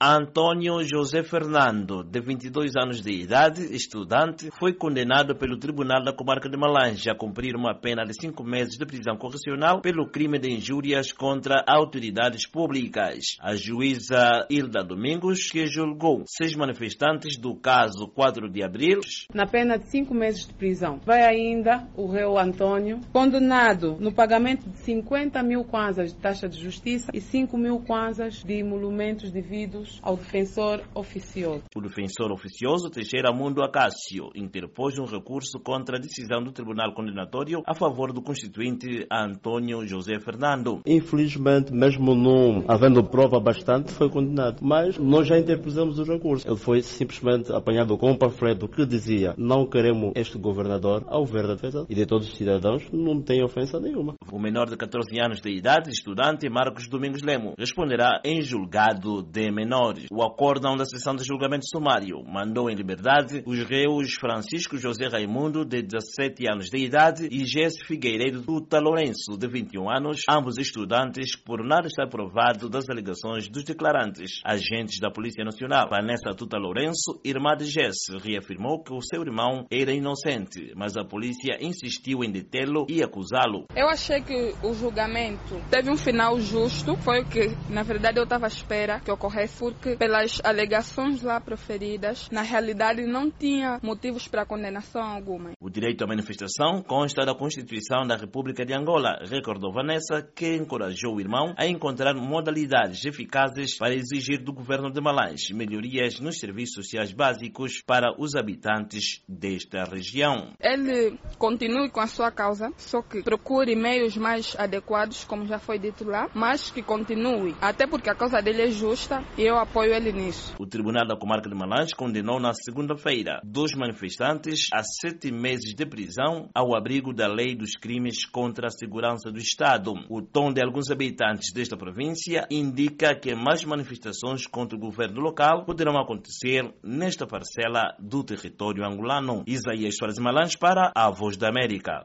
Antônio José Fernando, de 22 anos de idade, estudante, foi condenado pelo Tribunal da Comarca de Malange a cumprir uma pena de 5 meses de prisão correcional pelo crime de injúrias contra autoridades públicas. A juíza Hilda Domingos, que julgou 6 manifestantes do caso 4 de abril, na pena de 5 meses de prisão. Vai ainda o réu Antônio, condenado no pagamento de 50 mil kwanzas de taxa de justiça e 5 mil kwanzas de emolumentos devidos ao defensor oficioso. O defensor oficioso, Teixeira Mundo Acácio, interpôs um recurso contra a decisão do Tribunal Condenatório a favor do constituinte Antônio José Fernando. Infelizmente, mesmo não havendo prova bastante, foi condenado. Mas nós já interpusemos o recurso. Ele foi simplesmente apanhado com um panfleto que dizia: não queremos este governador ao ver da defesa e de todos os cidadãos, não tem ofensa nenhuma. O menor de 14 anos de idade, estudante Marcos Domingos Lemos, responderá em julgado de menores. O acórdão da sessão de julgamento sumário mandou em liberdade os réus Francisco José Raimundo, de 17 anos de idade, e Jesse Figueiredo Tuta Lourenço, de 21 anos, ambos estudantes, por nada estar provado das alegações dos declarantes. Agentes da Polícia Nacional, Vanessa Tuta Lourenço, irmã de Jesse, reafirmou que o seu irmão era inocente, mas a polícia insistiu em detê-lo e acusá-lo. Eu achei que o julgamento teve um final justo, foi o que, na verdade, eu estava à espera que ocorresse, porque pelas alegações lá proferidas, na realidade não tinha motivos para condenação alguma. O direito à manifestação consta da Constituição da República de Angola, recordou Vanessa, que encorajou o irmão a encontrar modalidades eficazes para exigir do governo de Malange melhorias nos serviços sociais básicos para os habitantes desta região. Ele continue com a sua causa, só que procure meios mais adequados, como já foi dito lá, mas que continue, até porque a causa dele é justa e eu apoio ele nisso. O Tribunal da Comarca de Malange condenou na segunda-feira 2 manifestantes a 7 meses de prisão ao abrigo da lei dos crimes contra a segurança do Estado. O tom de alguns habitantes desta província indica que mais manifestações contra o governo local poderão acontecer nesta parcela do território angolano. Isaías Soares Malange para a Voz da América.